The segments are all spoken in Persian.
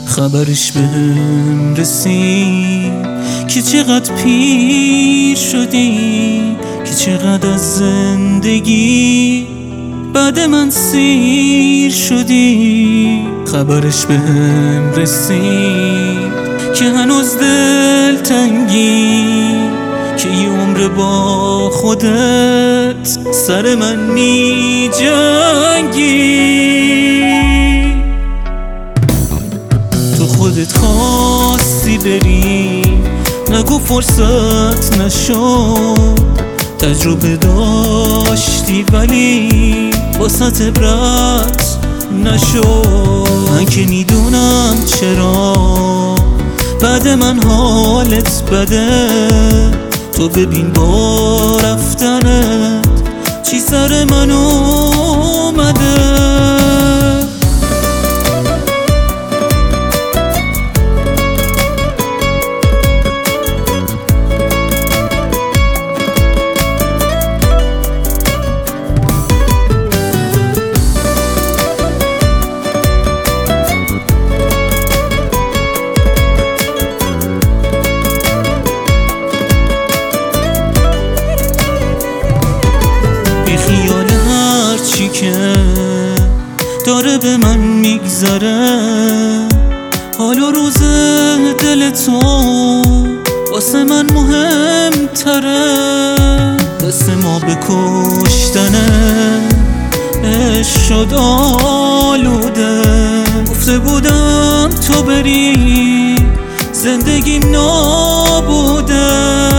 خبرش بهم رسید که چقدر پیر شدی، که چقدر از زندگی بعد من سیر شدی. خبرش بهم رسید که هنوز دل تنگی، که یه عمر با خودت سر من می جنگی. تو خودت خواستی بری، نگو فرصت نشد. تجربه داشتی ولی واسط عبرت نشد. من که میدونم چرا بعد من حالت بده. تو ببین با رفتنت چی سر من اومده. خیال هرچی که داره به من میگذره، حال و روز دل تو واسه من مهمتره. دست ما به کشتنه عشق شد آلوده. گفته بودم تو بری زندگیم نابوده.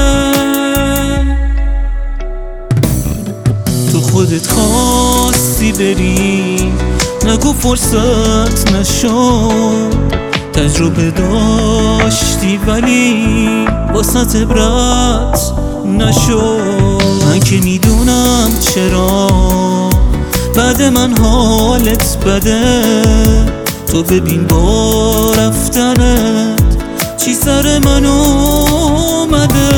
تو خودت خواستی بری، نگو فرصت نشد. تجربه داشتی ولی واسط عبرت نشد. من که میدونم چرا بعد من حالت بده. تو ببین با رفتنت چی سر من اومده.